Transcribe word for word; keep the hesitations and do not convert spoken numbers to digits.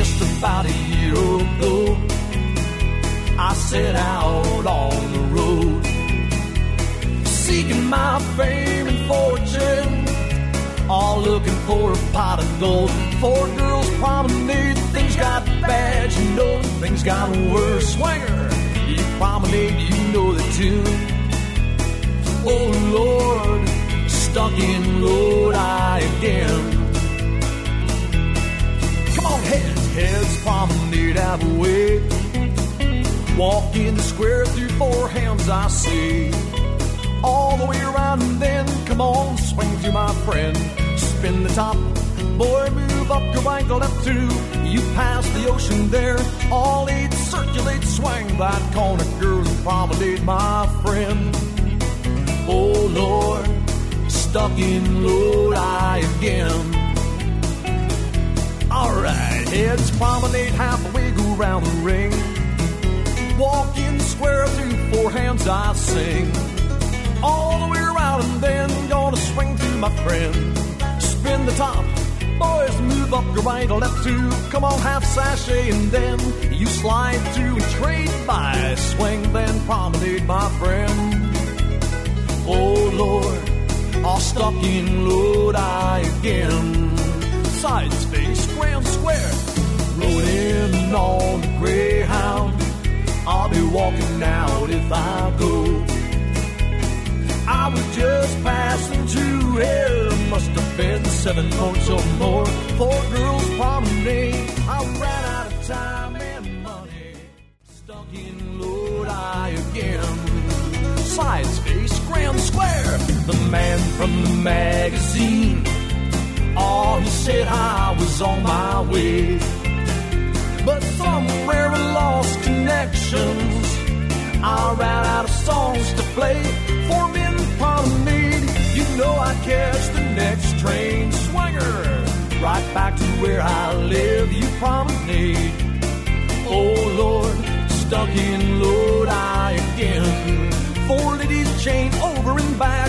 just about a year ago, I set out on the road, seeking my fame and fortune, all looking for a pot of gold. Four girls promenade, things got bad, you know, things got worse. Swinger, you promenade, you know the tune. Oh Lord, stuck in Lodi again. Come on, heads, heads, promenade out of the way. Walk in the square through four hands, I see. All the way around and then, come on, swing through, my friend. Spin the top, boy, move up your right, go left two. You pass the ocean there, all eight, circulate, swing that corner, girls, and promenade, my friend. Oh Lord, stuck in Lodi again. Alright, heads promenade halfway, go round the ring. Walk in the square through four hands, I sing. All the way around and then gonna swing through, my friend. Spin the top, boys, move up your right or left two. Come on, half sashay and then you slide through and trade by. Swing then promenade, my friend. Oh Lord, all stuck in Lodi again. Side space, grand square, rolling on the Greyhound. I'll be walking out if I go. I was just passing through here, must have been seven points or more. Four girls promenade, I ran out of time and money. Stuck in Lodi again. Side space, grand square, the man from the magazine. Oh, he said I was on my way, but somewhere I lost connections. I ran out of songs to play for men promenade. You know I catch the next train, swinger, right back to where I live. You promenade. Oh Lord, stuck in Lodi again. Four ladies chain over and back.